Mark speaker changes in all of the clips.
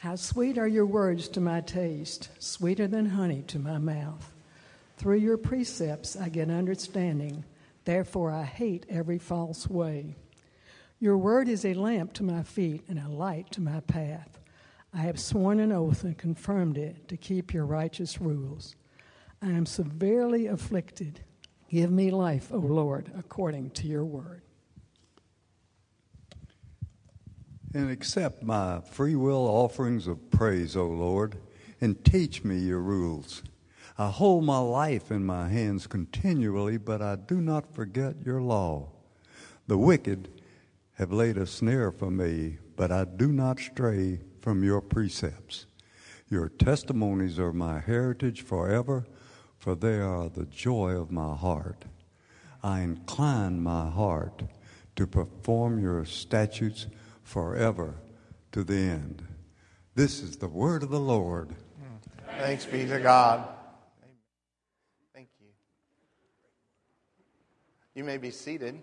Speaker 1: How sweet are your words to my taste, sweeter than honey to my mouth. Through your precepts I get understanding, therefore I hate every false way. Your word is a lamp to my feet and a light to my path. I have sworn an oath and confirmed it to keep your righteous rules. I am severely afflicted. Give me life, O Lord, according to your word.
Speaker 2: And accept my free will offerings of praise, O Lord, and teach me your rules. I hold my life in my hands continually, but I do not forget your law. The wicked have laid a snare for me, but I do not stray from your precepts. Your testimonies are my heritage forever, for they are the joy of my heart. I incline my heart to perform your statutes forever to the end. This is the word of the Lord.
Speaker 3: Thanks be to God. Thank you. You may be seated.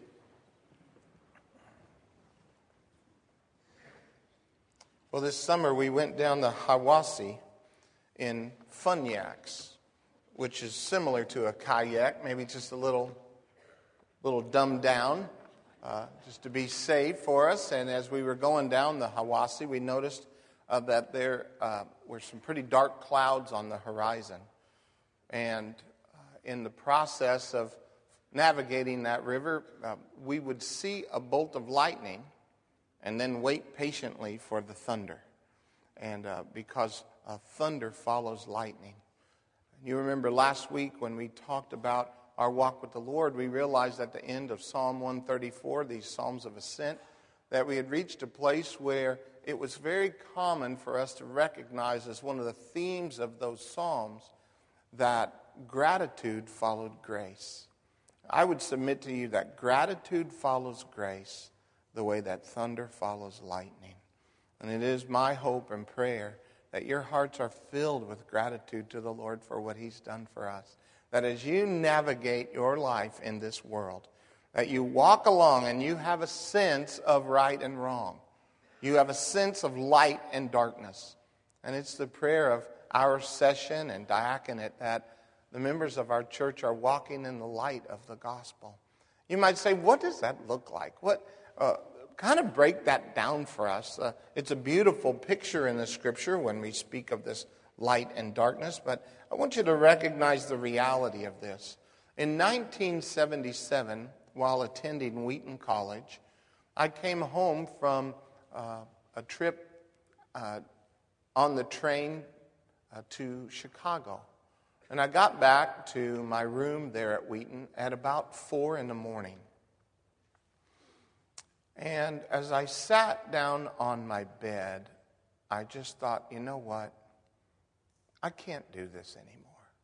Speaker 3: Well, this summer we went down the Hiwassee in Funyaks, which is similar to a kayak, maybe just a little dumbed down, just to be safe for us. And as we were going down the Hiwassee, we noticed that there were some pretty dark clouds on the horizon. And in the process of navigating that river, we would see a bolt of lightning and then wait patiently for the thunder. And because thunder follows lightning. You remember last week when we talked about our walk with the Lord, we realized at the end of Psalm 134, these Psalms of Ascent, that we had reached a place where it was very common for us to recognize as one of the themes of those Psalms that gratitude followed grace. I would submit to you that gratitude follows grace the way that thunder follows lightning. And it is my hope and prayer that your hearts are filled with gratitude to the Lord for what He's done for us. That as you navigate your life in this world, that you walk along and you have a sense of right and wrong. You have a sense of light and darkness. And it's the prayer of our session and diaconate that the members of our church are walking in the light of the gospel. You might say, what does that look like? Kind of break that down for us. It's a beautiful picture in the Scripture when we speak of this light and darkness, but I want you to recognize the reality of this. In 1977, while attending Wheaton College, I came home from a trip on the train to Chicago. And I got back to my room there at Wheaton at about 4 in the morning. And as I sat down on my bed, I just thought, you know what? I can't do this anymore.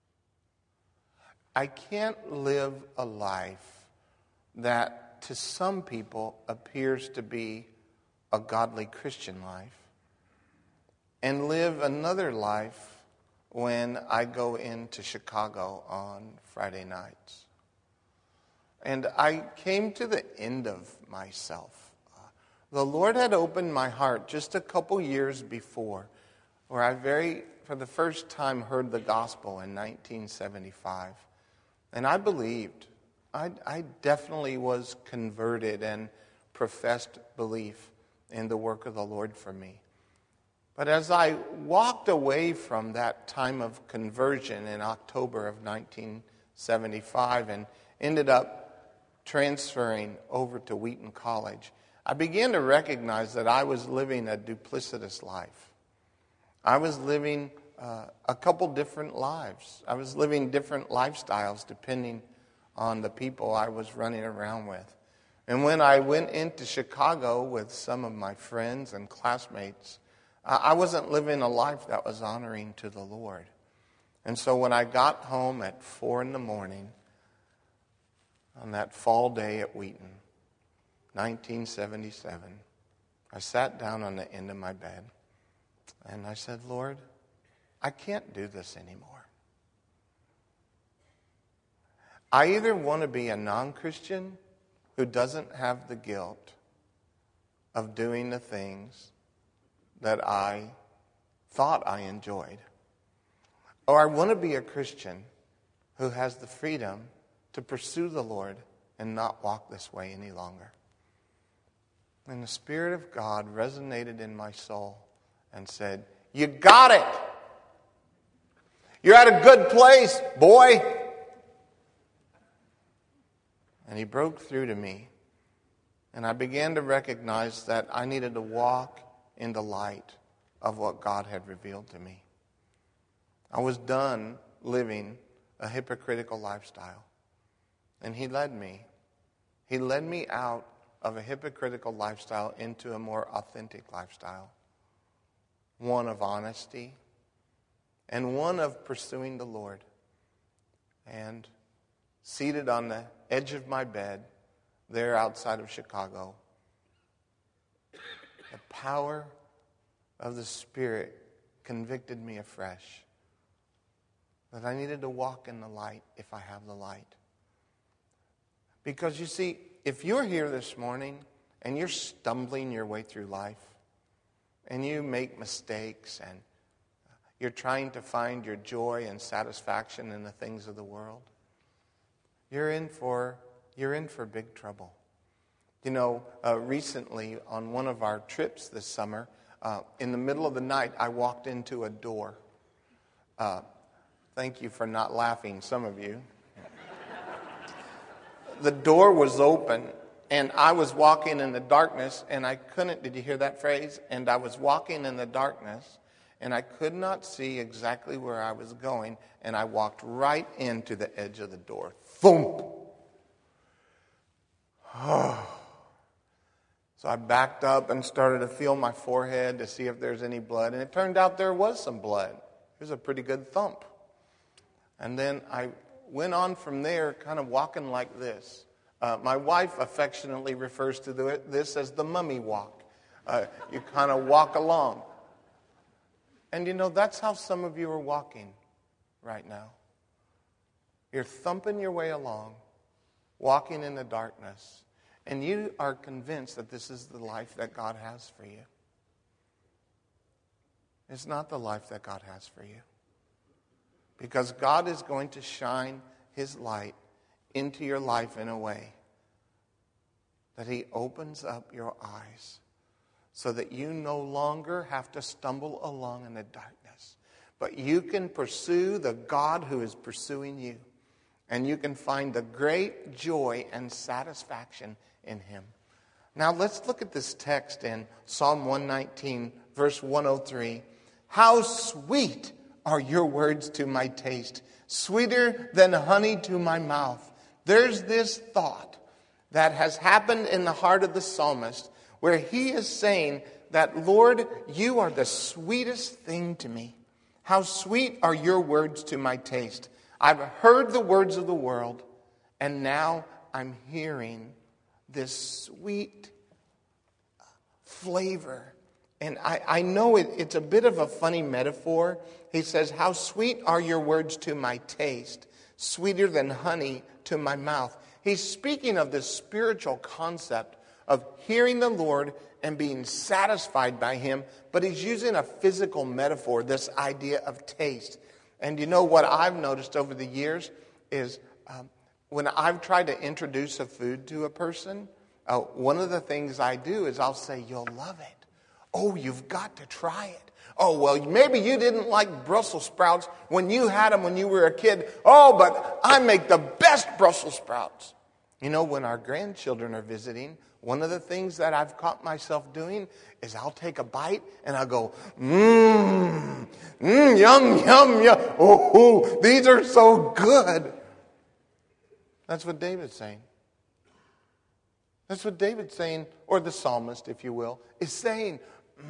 Speaker 3: I can't live a life that to some people appears to be a godly Christian life and live another life when I go into Chicago on Friday nights. And I came to the end of myself. The Lord had opened my heart just a couple years before, where I for the first time heard the gospel in 1975. And I believed. I definitely was converted and professed belief in the work of the Lord for me. But as I walked away from that time of conversion in October of 1975 and ended up transferring over to Wheaton College, I began to recognize that I was living a duplicitous life. I was living a couple different lives. I was living different lifestyles depending on the people I was running around with. And when I went into Chicago with some of my friends and classmates, I wasn't living a life that was honoring to the Lord. And so when I got home at 4 in the morning on that fall day at Wheaton, 1977, I sat down on the end of my bed and I said, Lord, I can't do this anymore. I either want to be a non-Christian who doesn't have the guilt of doing the things that I thought I enjoyed. Or I want to be a Christian who has the freedom to pursue the Lord and not walk this way any longer. And the Spirit of God resonated in my soul and said, you got it. You're at a good place, boy. And He broke through to me. And I began to recognize that I needed to walk in the light of what God had revealed to me. I was done living a hypocritical lifestyle. And He led me. He led me out of a hypocritical lifestyle into a more authentic lifestyle. One of honesty and one of pursuing the Lord. And seated on the edge of my bed, there outside of Chicago, the power of the Spirit convicted me afresh that I needed to walk in the light if I have the light. Because you see, if you're here this morning and you're stumbling your way through life and you make mistakes and you're trying to find your joy and satisfaction in the things of the world, you're in for big trouble. You know, recently on one of our trips this summer, in the middle of the night, I walked into a door. Thank you for not laughing, some of you. The door was open, and I was walking in the darkness, and I couldn't, did you hear that phrase? And I was walking in the darkness, and I could not see exactly where I was going, and I walked right into the edge of the door. Thump! So I backed up and started to feel my forehead to see if there's any blood, and it turned out there was some blood. It was a pretty good thump. And then I went on from there kind of walking like this. My wife affectionately refers to this as the mummy walk. You kind of walk along. And you know, that's how some of you are walking right now. You're thumping your way along, walking in the darkness, and you are convinced that this is the life that God has for you. It's not the life that God has for you. Because God is going to shine His light into your life in a way that He opens up your eyes so that you no longer have to stumble along in the darkness, but you can pursue the God who is pursuing you, and you can find the great joy and satisfaction in Him. Now let's look at this text in Psalm 119, verse 103. How sweet are your words to my taste, sweeter than honey to my mouth. There's this thought that has happened in the heart of the psalmist where he is saying that, Lord, you are the sweetest thing to me. How sweet are your words to my taste. I've heard the words of the world, and now I'm hearing this sweet flavor. And I know it's a bit of a funny metaphor. He says, how sweet are your words to my taste, sweeter than honey to my mouth. He's speaking of this spiritual concept of hearing the Lord and being satisfied by Him, but he's using a physical metaphor, this idea of taste. And you know what I've noticed over the years is when I've tried to introduce a food to a person, one of the things I do is I'll say, you'll love it. Oh, you've got to try it. Oh, well, maybe you didn't like Brussels sprouts when you had them when you were a kid. Oh, but I make the best Brussels sprouts. You know, when our grandchildren are visiting, one of the things that I've caught myself doing is I'll take a bite and I'll go, yum, yum, yum. Oh, these are so good. That's what David's saying. That's what David's saying, or the psalmist, if you will, is saying,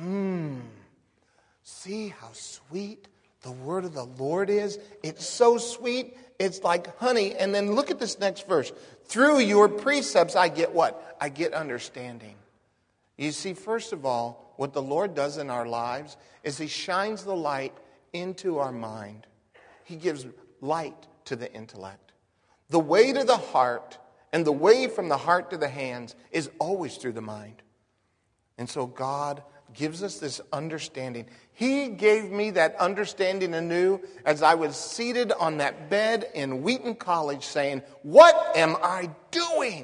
Speaker 3: see how sweet the word of the Lord is? It's so sweet, it's like honey. And then look at this next verse. Through your precepts I get what? I get understanding. You see, first of all, what the Lord does in our lives is He shines the light into our mind. He gives light to the intellect. The way to the heart and the way from the heart to the hands is always through the mind. And so God gives us this understanding. He gave me that understanding anew as I was seated on that bed in Wheaton College saying, what am I doing?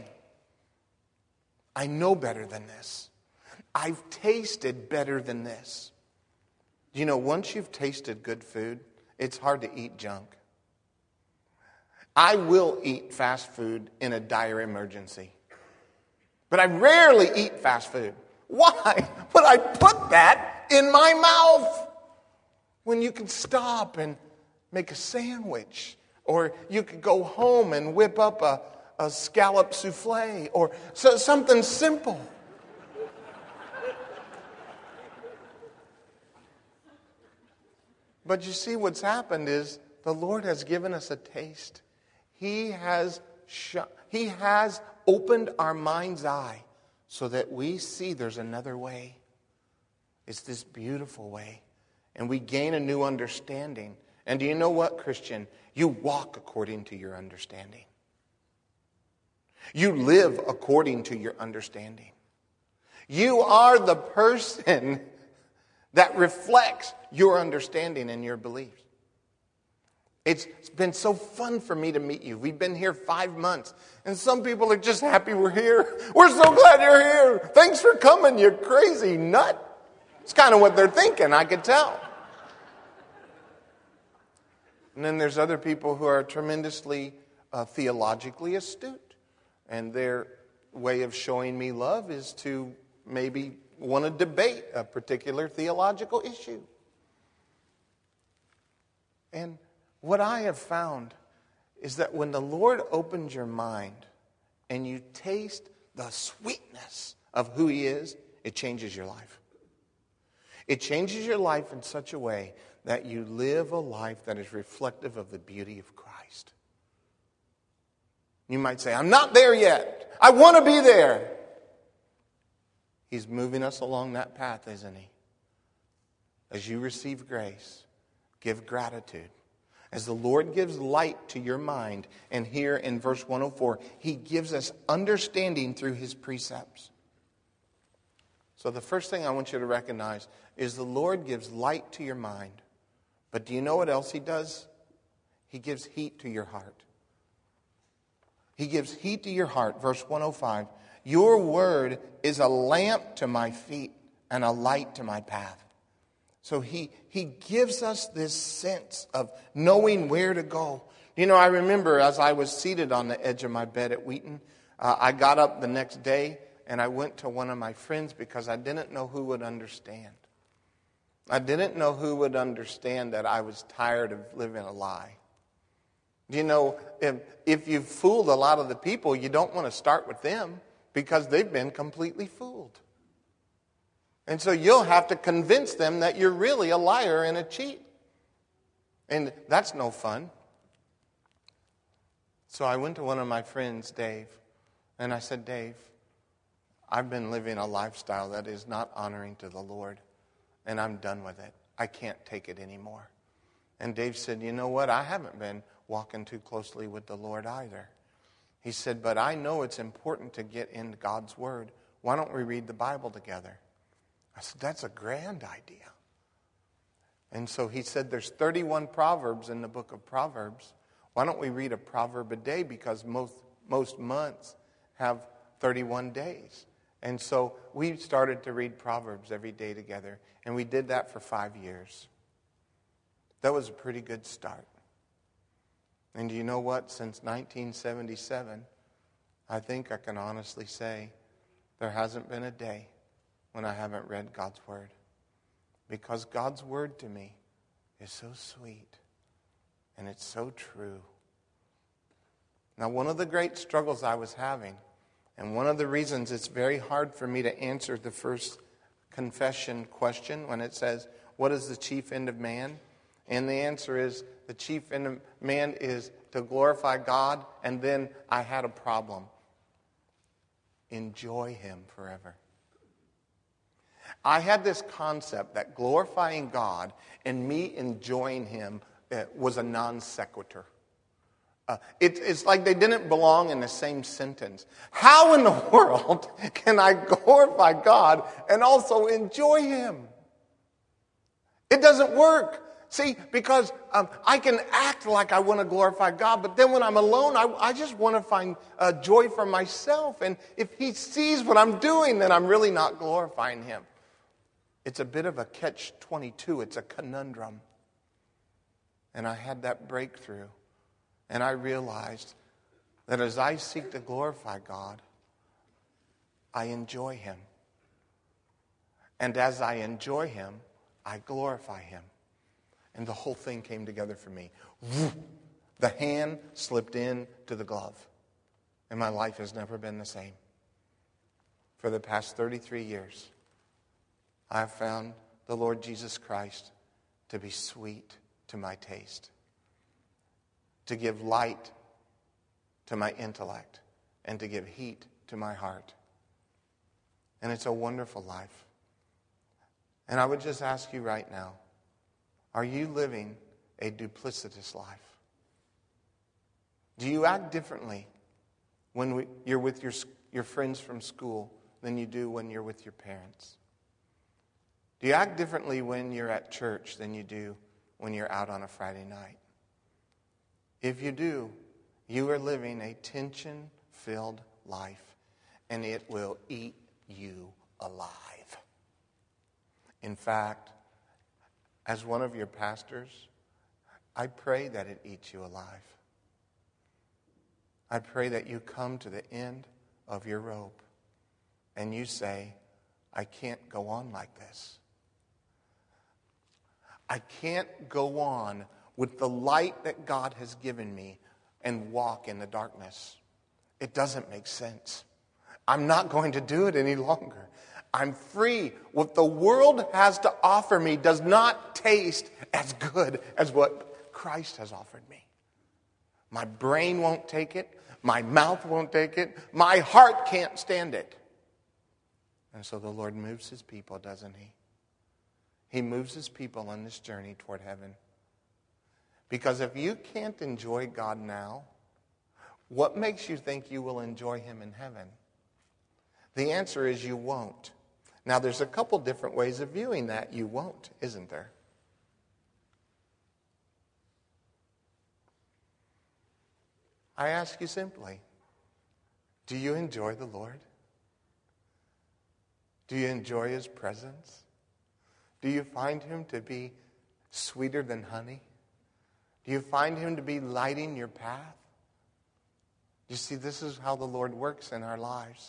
Speaker 3: I know better than this. I've tasted better than this. You know, once you've tasted good food, it's hard to eat junk. I will eat fast food in a dire emergency. But I rarely eat fast food. Why would I put that in my mouth when you can stop and make a sandwich? Or you could go home and whip up a scallop souffle or something simple. But you see, what's happened is the Lord has given us a taste. He has opened our mind's eye so that we see there's another way. It's this beautiful way. And we gain a new understanding. And do you know what, Christian? You walk according to your understanding. You live according to your understanding. You are the person that reflects your understanding and your beliefs. It's been so fun for me to meet you. We've been here 5 months, and some people are just happy we're here. We're so glad you're here. Thanks for coming, you crazy nut. It's kind of what they're thinking, I could tell. And then there's other people who are tremendously theologically astute, and their way of showing me love is to maybe want to debate a particular theological issue. And what I have found is that when the Lord opens your mind and you taste the sweetness of who He is, it changes your life. It changes your life in such a way that you live a life that is reflective of the beauty of Christ. You might say, I'm not there yet. I want to be there. He's moving us along that path, isn't He? As you receive grace, give gratitude. As the Lord gives light to your mind, and here in verse 104, He gives us understanding through His precepts. So the first thing I want you to recognize is the Lord gives light to your mind. But do you know what else He does? He gives heat to your heart. He gives heat to your heart. Verse 105, your word is a lamp to my feet and a light to my path. So he gives us this sense of knowing where to go. You know, I remember as I was seated on the edge of my bed at Wheaton, I got up the next day and I went to one of my friends because I didn't know who would understand. I didn't know who would understand that I was tired of living a lie. You know, if you've fooled a lot of the people, you don't want to start with them because they've been completely fooled. And so you'll have to convince them that you're really a liar and a cheat. And that's no fun. So I went to one of my friends, Dave, and I said, Dave, I've been living a lifestyle that is not honoring to the Lord, and I'm done with it. I can't take it anymore. And Dave said, you know what? I haven't been walking too closely with the Lord either. He said, but I know it's important to get into God's Word. Why don't we read the Bible together? I said, that's a grand idea. And so he said, there's 31 Proverbs in the book of Proverbs. Why don't we read a proverb a day? Because most months have 31 days. And so we started to read Proverbs every day together. And we did that for 5 years. That was a pretty good start. And do you know what? Since 1977, I think I can honestly say there hasn't been a day when I haven't read God's Word. Because God's Word to me is so sweet and it's so true. Now, one of the great struggles I was having, and one of the reasons it's very hard for me to answer the first confession question when it says, what is the chief end of man? And the answer is, the chief end of man is to glorify God, and then I had a problem. Enjoy Him forever. I had this concept that glorifying God and me enjoying Him was a non sequitur. It's like they didn't belong in the same sentence. How in the world can I glorify God and also enjoy Him? It doesn't work. See, because I can act like I want to glorify God, but then when I'm alone, I just want to find joy for myself. And if He sees what I'm doing, then I'm really not glorifying Him. It's a bit of a catch-22. It's a conundrum. And I had that breakthrough. And I realized that as I seek to glorify God, I enjoy Him. And as I enjoy Him, I glorify Him. And the whole thing came together for me. The hand slipped into the glove. And my life has never been the same. For the past 33 years, I have found the Lord Jesus Christ to be sweet to my taste, to give light to my intellect, and to give heat to my heart. And it's a wonderful life. And I would just ask you right now, are you living a duplicitous life? Do you act differently when you're with your friends from school than you do when you're with your parents? Do you act differently when you're at church than you do when you're out on a Friday night? If you do, you are living a tension-filled life, and it will eat you alive. In fact, as one of your pastors, I pray that it eats you alive. I pray that you come to the end of your rope and you say, I can't go on like this. I can't go on with the light that God has given me and walk in the darkness. It doesn't make sense. I'm not going to do it any longer. I'm free. What the world has to offer me does not taste as good as what Christ has offered me. My brain won't take it. My mouth won't take it. My heart can't stand it. And so the Lord moves His people, doesn't He? He moves His people on this journey toward heaven. Because if you can't enjoy God now, what makes you think you will enjoy Him in heaven? The answer is you won't. Now, there's a couple different ways of viewing that. You won't, isn't there? I ask you simply, do you enjoy the Lord? Do you enjoy His presence? Do you find Him to be sweeter than honey? Do you find Him to be lighting your path? You see, this is how the Lord works in our lives.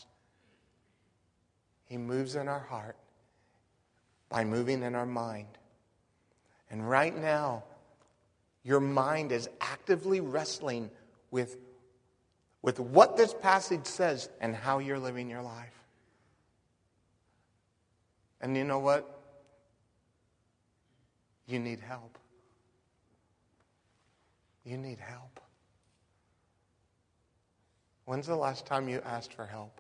Speaker 3: He moves in our heart by moving in our mind. And right now, your mind is actively wrestling with what this passage says and how you're living your life. And you know what? You need help. You need help. When's the last time you asked for help?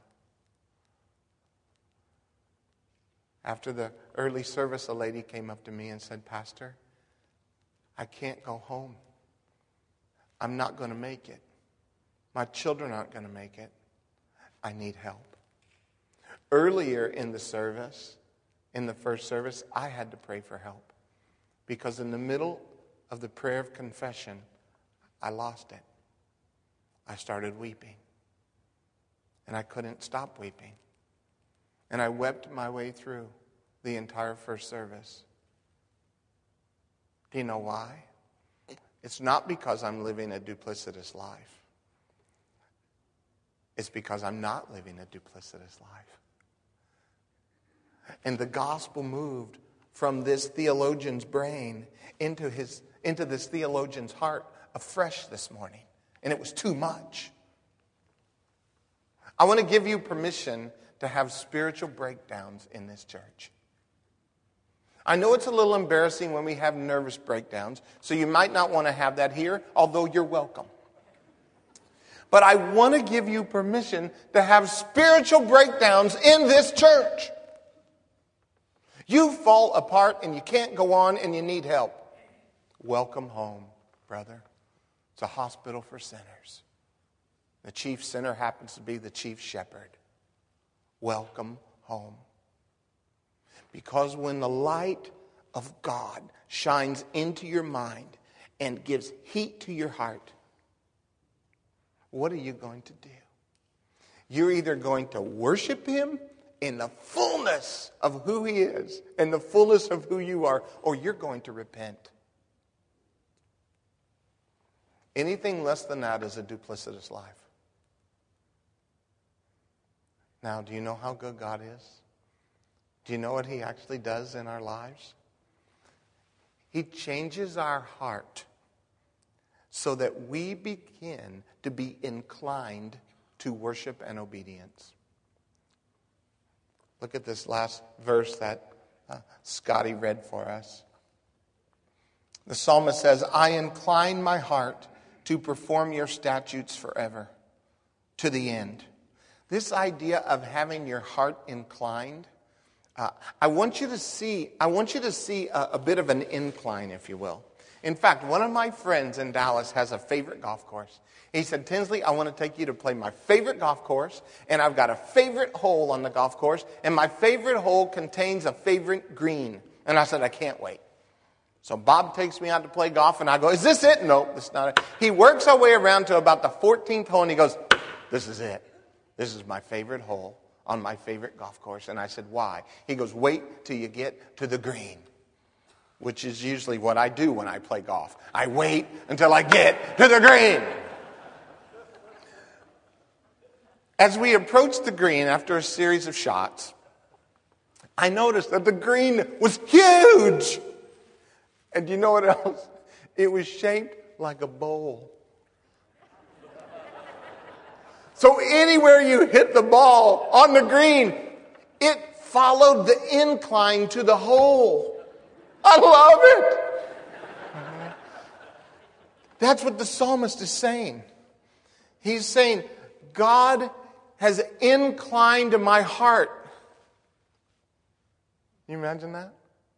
Speaker 3: After the early service, a lady came up to me and said, Pastor, I can't go home. I'm not going to make it. My children aren't going to make it. I need help. Earlier in the service, in the first service, I had to pray for help. Because in the middle of the prayer of confession, I lost it. I started weeping. And I couldn't stop weeping. And I wept my way through the entire first service. Do you know why? It's not because I'm living a duplicitous life. It's because I'm not living a duplicitous life. And the gospel moved from this theologian's brain into this theologian's heart afresh this morning. And it was too much. I want to give you permission to have spiritual breakdowns in this church. I know it's a little embarrassing when we have nervous breakdowns, so you might not want to have that here, although you're welcome. But I want to give you permission to have spiritual breakdowns in this church. You fall apart and you can't go on and you need help. Welcome home, brother. It's a hospital for sinners. The chief sinner happens to be the chief shepherd. Welcome home. Because when the light of God shines into your mind and gives heat to your heart, what are you going to do? You're either going to worship Him in the fullness of who He is and the fullness of who you are, or you're going to repent. Anything less than that is a duplicitous life. Now, do you know how good God is? Do you know what He actually does in our lives? He changes our heart so that we begin to be inclined to worship and obedience. Look at this last verse that Scotty read for us. The psalmist says, I incline my heart to perform your statutes forever, to the end. This idea of having your heart inclined, I want you to see a bit of an incline, if you will. In fact, one of my friends in Dallas has a favorite golf course. He said, Tinsley, I want to take you to play my favorite golf course, and I've got a favorite hole on the golf course, and my favorite hole contains a favorite green. And I said, I can't wait. So Bob takes me out to play golf, and I go, is this it? No, this is not it. He works our way around to about the 14th hole, and he goes, this is it. This is my favorite hole on my favorite golf course. And I said, why? He goes, wait till you get to the green, which is usually what I do when I play golf. I wait until I get to the green. As we approached the green after a series of shots, I noticed that the green was huge. And do you know what else? It was shaped like a bowl. So anywhere you hit the ball on the green, it followed the incline to the hole. I love it. That's what the psalmist is saying. He's saying, God has inclined my heart. Can you imagine that?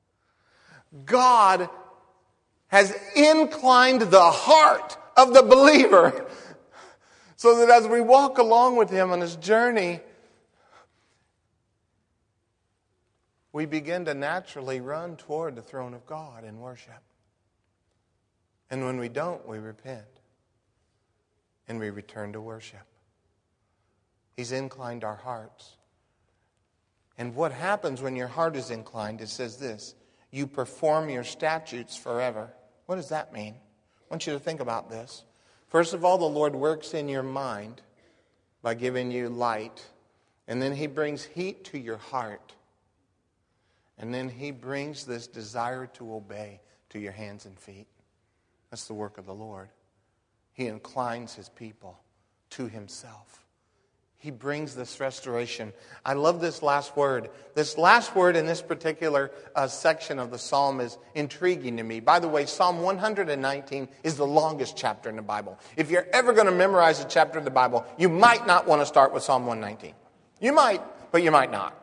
Speaker 3: God has inclined the heart of the believer so that as we walk along with Him on His journey, we begin to naturally run toward the throne of God in worship. And when we don't, we repent and we return to worship. He's inclined our hearts. And what happens when your heart is inclined, it says this, you perform your statutes forever. What does that mean? I want you to think about this. First of all, the Lord works in your mind by giving you light. And then He brings heat to your heart. And then He brings this desire to obey to your hands and feet. That's the work of the Lord. He inclines His people to Himself. He brings this restoration. I love this last word. This last word in this particular section of the psalm is intriguing to me. By the way, Psalm 119 is the longest chapter in the Bible. If you're ever going to memorize a chapter of the Bible, you might not want to start with Psalm 119. You might, but you might not.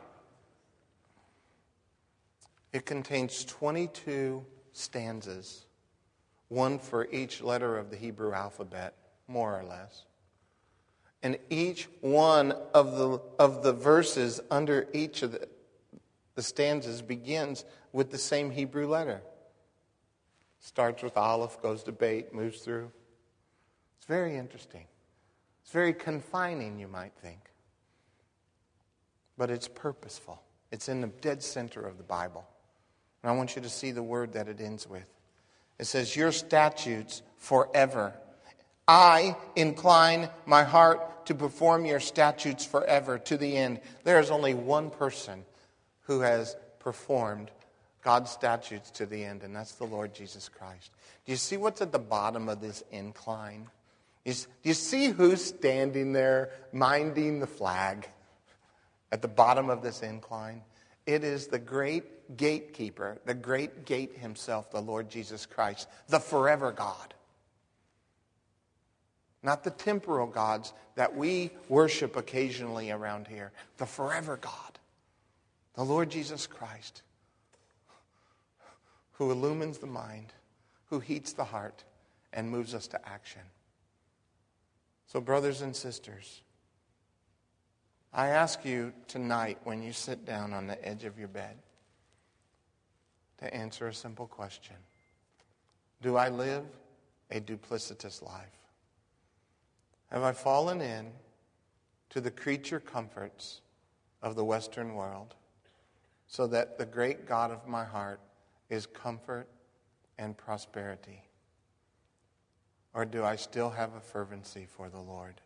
Speaker 3: It contains 22 stanzas, one for each letter of the Hebrew alphabet, more or less. And each one of the verses under each of the stanzas begins with the same Hebrew letter. Starts with Aleph, goes to Beit, moves through. It's very interesting. It's very confining, you might think. But it's purposeful. It's in the dead center of the Bible. And I want you to see the word that it ends with. It says, your statutes forever. I incline my heart to perform your statutes forever, to the end. There is only one person who has performed God's statutes to the end, and that's the Lord Jesus Christ. Do you see what's at the bottom of this incline? Do you see who's standing there minding the flag at the bottom of this incline? It is the great gatekeeper, the great gate himself, the Lord Jesus Christ, the forever God. Not the temporal gods that we worship occasionally around here. The forever God. The Lord Jesus Christ. Who illumines the mind. Who heats the heart. and moves us to action. So, brothers and sisters, I ask you tonight when you sit down on the edge of your bed to answer a simple question. Do I live a duplicitous life? Have I fallen in to the creature comforts of the Western world so that the great God of my heart is comfort and prosperity? Or do I still have a fervency for the Lord?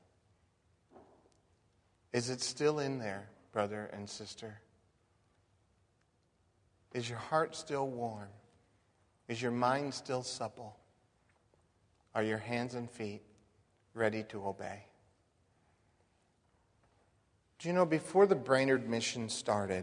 Speaker 3: Is it still in there, brother and sister? Is your heart still warm? Is your mind still supple? Are your hands and feet ready to obey? Do you know, before the Brainerd mission started,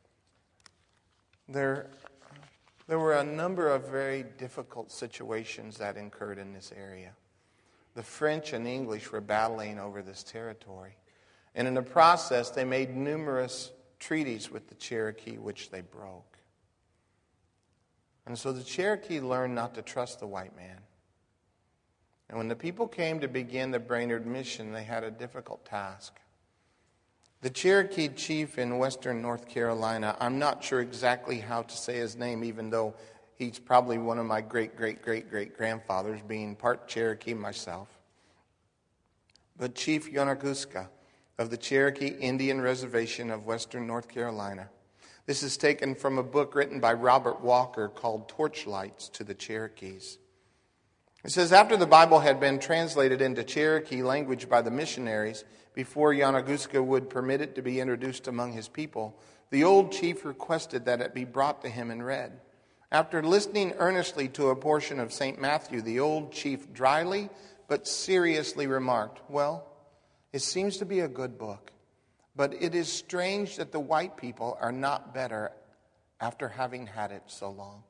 Speaker 3: there were a number of very difficult situations that occurred in this area. The French and English were battling over this territory. And in the process, they made numerous treaties with the Cherokee, which they broke. And so the Cherokee learned not to trust the white man. And when the people came to begin the Brainerd mission, they had a difficult task. The Cherokee chief in western North Carolina, I'm not sure exactly how to say his name, even though he's probably one of my great-great-great-great-grandfathers, being part Cherokee myself. But Chief Yonaguska of the Cherokee Indian Reservation of western North Carolina. This is taken from a book written by Robert Walker called Torchlights to the Cherokees. It says, after the Bible had been translated into Cherokee language by the missionaries, before Yonaguska would permit it to be introduced among his people, the old chief requested that it be brought to him and read. After listening earnestly to a portion of St. Matthew, the old chief dryly but seriously remarked, well, it seems to be a good book, but it is strange that the white people are not better after having had it so long.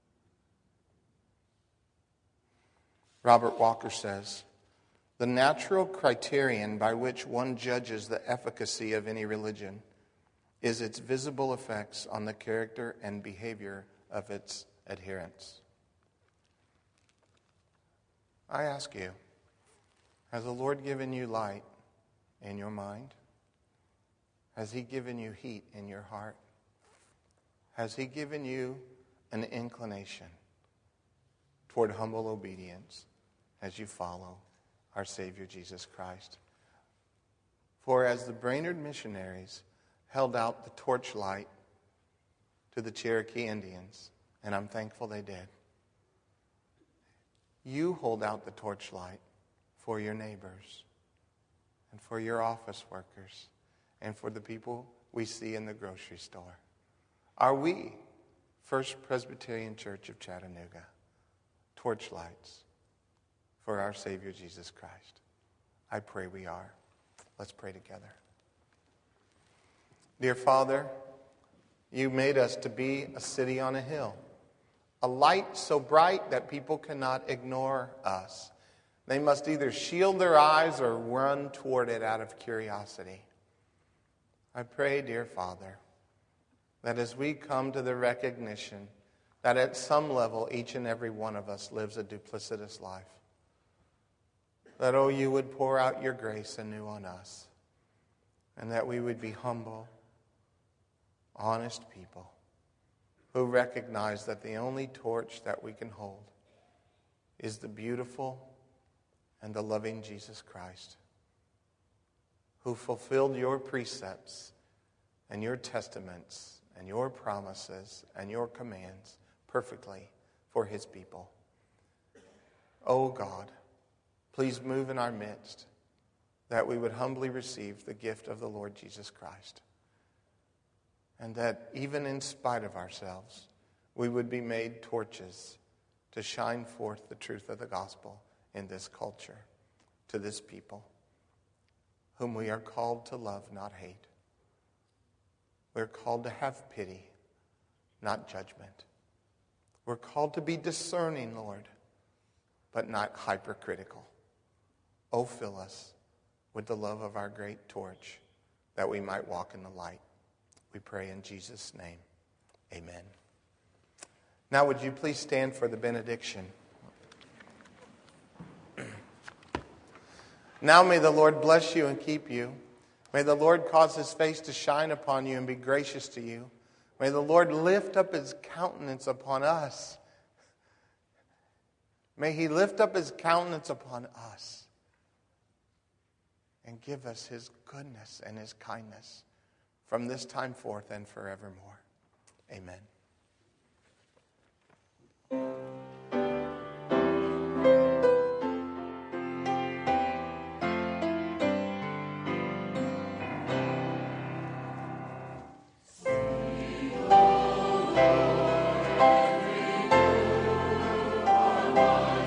Speaker 3: Robert Walker says, the natural criterion by which one judges the efficacy of any religion is its visible effects on the character and behavior of its adherents. I ask you, has the Lord given you light in your mind? Has He given you heat in your heart? Has He given you an inclination toward humble obedience as you follow our Savior Jesus Christ? For as the Brainerd missionaries held out the torchlight to the Cherokee Indians, and I'm thankful they did, you hold out the torchlight for your neighbors and for your office workers and for the people we see in the grocery store. Are we, First Presbyterian Church of Chattanooga, torchlights for our Savior Jesus Christ? I pray we are. Let's pray together. Dear Father, you made us to be a city on a hill, a light so bright that people cannot ignore us. They must either shield their eyes or run toward it out of curiosity. I pray, dear Father, that as we come to the recognition that at some level each and every one of us lives a duplicitous life, that, oh, you would pour out your grace anew on us, and that we would be humble, honest people who recognize that the only torch that we can hold is the beautiful and the loving Jesus Christ, who fulfilled your precepts and your testaments and your promises and your commands perfectly for his people. Oh God, please move in our midst that we would humbly receive the gift of the Lord Jesus Christ, and that even in spite of ourselves, we would be made torches to shine forth the truth of the gospel in this culture, to this people, whom we are called to love, not hate. We're called to have pity, not judgment. We're called to be discerning, Lord, but not hypercritical. Oh, fill us with the love of our great torch, that we might walk in the light. We pray in Jesus' name. Amen. Now would you please stand for the benediction? Now may the Lord bless you and keep you. May the Lord cause his face to shine upon you and be gracious to you. May the Lord lift up his countenance upon us. May he lift up his countenance upon us and give us his goodness and his kindness from this time forth and forevermore. Amen.
Speaker 4: One